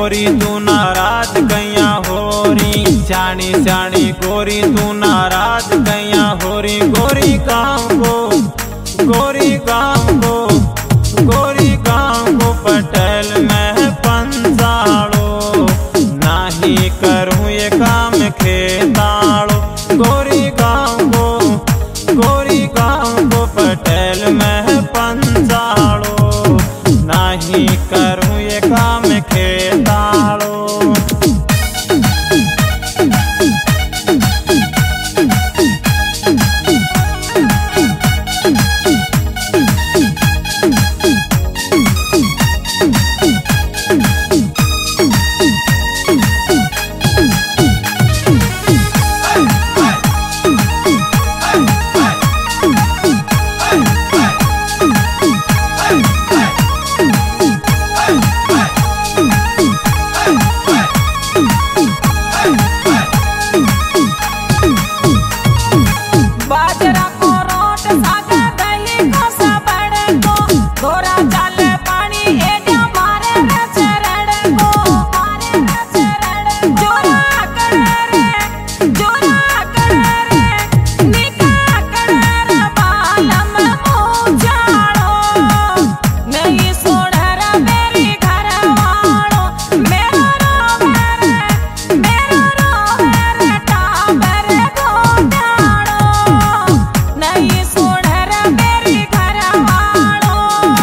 गोरी तू नाराज कैया होरी, जानी जानी गोरी तू नाराज कैया होरी। गोरी गाँव को, गोरी गाँव को, गोरी गाँव को पटेल में पंसाड़ो, नाही करूँ ये काम खेताड़ो। गोरी गाँव को, गोरी गाँव को पटेल में पंसाड़ो, नाही करूँ ये काम खेताड़ो। बाजरा को रोट सागा दही को सबड़ को, गोरा चाले पानी एडा मारे रे चरण को, मारे रे चरण। जोरा करे रे, जोरा करे रे, निका करे रे बालम मुझाड़ो, नहीं सोड़ रे मेरी घर वालो। मेरा रोवे रे टाबर गोटाड़ो, नहीं सोड़ रे मेरी घर वालो।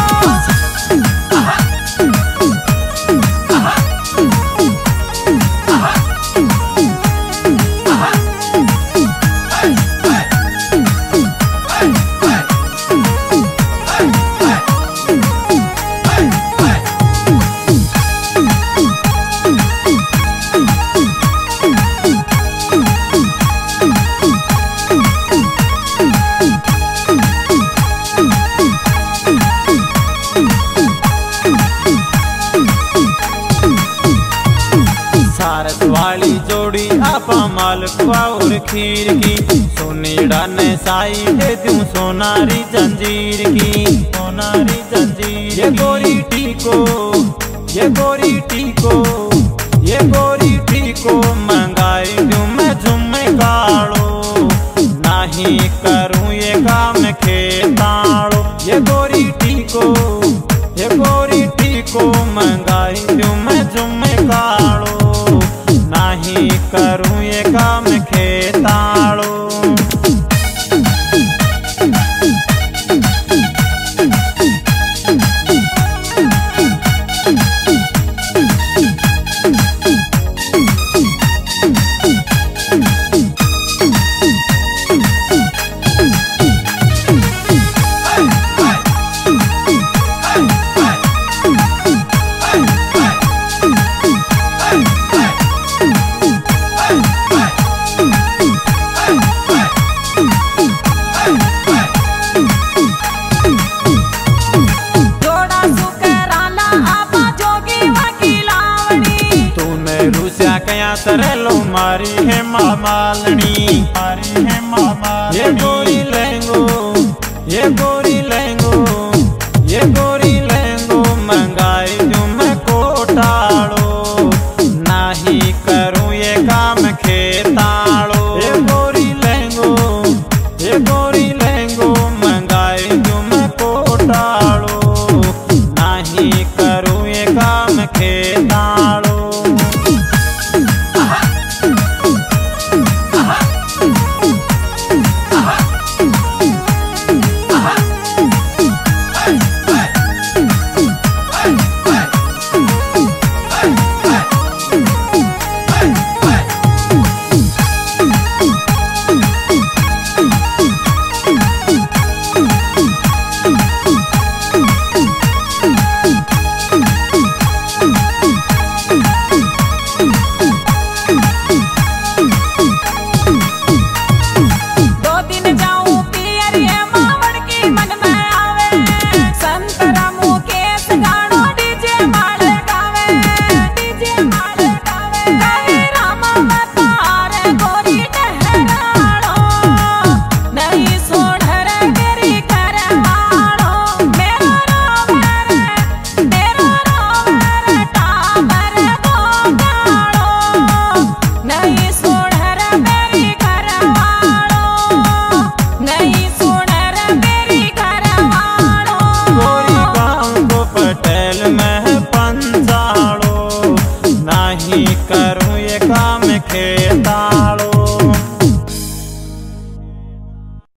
सारस वाली जोड़ी आपा मालपुआ और खीर की, सोनेड़ा ने साई दे दूं सोनारी जंजीर की, सोनारी जंजीर। ये गोरी टीको, ये गोरी टीको, ये गोरी टीको मंगाई दूं मैं झुम्मे गाड़ो, नाही करूँ ये काम खेताड़ो। ये गोरी टीको, ये गोरी टीको मंगाई दूं मैं झुम्मे गाड़ो, नाही करूँ ये काम खेताड़ो। जोड़ा सुकराला आपा जोगी वकीलावणी, तूने रूसिया कया तरलो मारी है मामालनी, मारी है मामालनी। ये गोरी लहंगो, ये गोरी लहंगो, ये गोरी लहंगो मंगाई दूं मैं कोटाड़ो, नाही करूँ ये काम खेताड़ो। ये गोरी लहंगो, ये गोरी लहंगो मंगाई दूं मैं कोटाड़ो, नाही करूँ ये काम खेताड़ो। नहीं करूँ ये काम